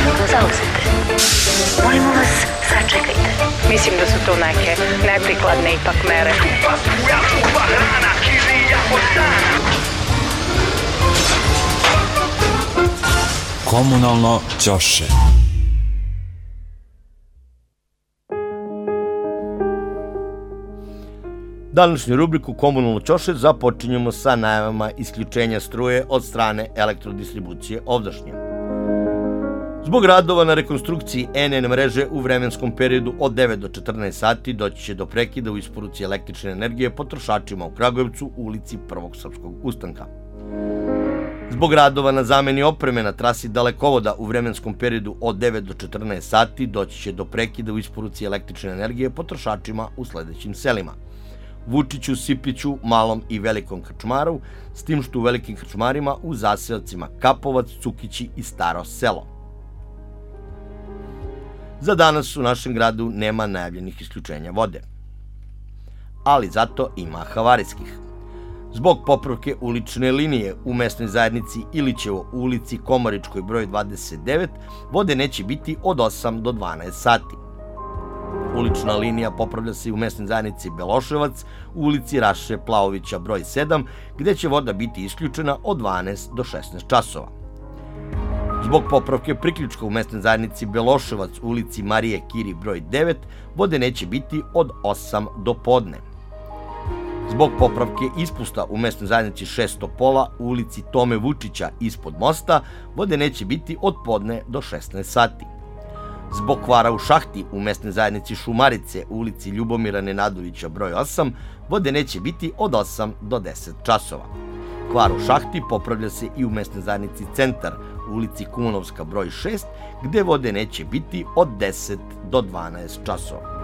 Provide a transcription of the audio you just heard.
Zauzete. Molimo vas, sačekajte. Mislim da su to neke neprikladne ipak mere. Komunalno ćoše. Današnju rubriku Komunalno ćoše započinjemo sa najavama isključenja struje od strane elektrodistribucije ovdašnje. Zbog radova na rekonstrukciji NN mreže u vremenskom periodu od 9 do 14 sati doći će do prekida u isporuci električne energije potrošačima u Kragujevcu u ulici Prvog srpskog ustanka. Zbog radova na zameni opreme na trasi dalekovoda u vremenskom periodu od 9 do 14 sati doći će do prekida u isporuci električne energije potrošačima u sledećim selima: Vučiću, Sipiću, Malom i Velikom Krčmaru, s tim što u Velikim Krčmarima u zaseocima Kapovac, Cukići i Staro selo. Za danas u našem gradu nema najavljenih isključenja vode, ali zato ima havarijskih. Zbog popravke ulične linije u mesnoj zajednici Ilićevo u ulici Komaričkoj broj 29, vode neće biti od 8 do 12 sati. Ulična linija popravlja se i u mesnoj zajednici Beloševac u ulici Raše Plaovića broj 7, gde će voda biti isključena od 12 do 16 časova. Zbog popravke priključka u mesnoj zajednici Beloševac u ulici Marije Kiri broj 9, vode neće biti od 8 do podne. Zbog popravke ispusta u mesnoj zajednici Šestopola u ulici Tome Vučića ispod mosta, vode neće biti od podne do 16 sati. Zbog kvara u šahti u mesnoj zajednici Šumarice u ulici Ljubomira Nenadovića broj 8, vode neće biti od 8 do 10 časova. Kvar u šahti popravlja se i u mesnoj zajednici Centar u ulici Kumanovska broj 6, gde vode neće biti od 10 do 12 časova.